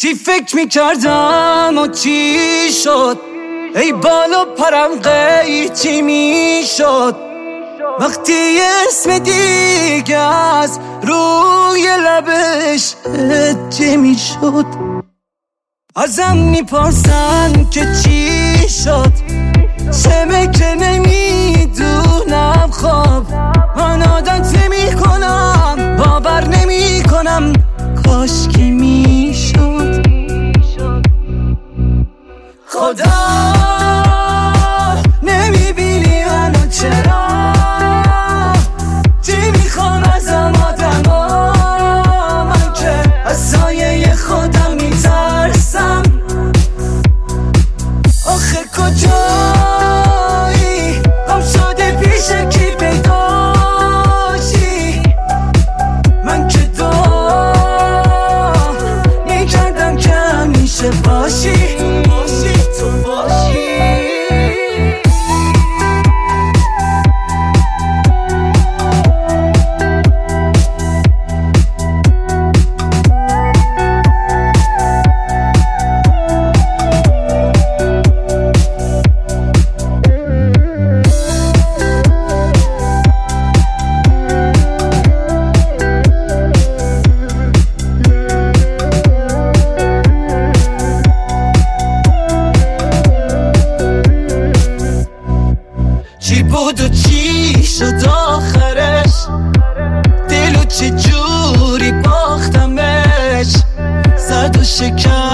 چی فکر میکردم و چی شد، ای بالا پرم قیچی میشد وقتی اسم دیگه از روی لبش هجی میشد. ازم میپرسن که چی شد، چمه که نمیدونم. خب من عادت نمیکنم، باور نمیکنم، کاش که میشد. خدا نمیبینی منو چرا؟ چی میخوام ازم آدما؟ من که از سایه خودم میترسم. آخه کجایی؟ غم شده پیش کی پیداشی؟ من که دعا میکردم که همیشه باشی. چی بود و چی شد آخرش؟ دلو چه جوری باختمش؟ زد و شکن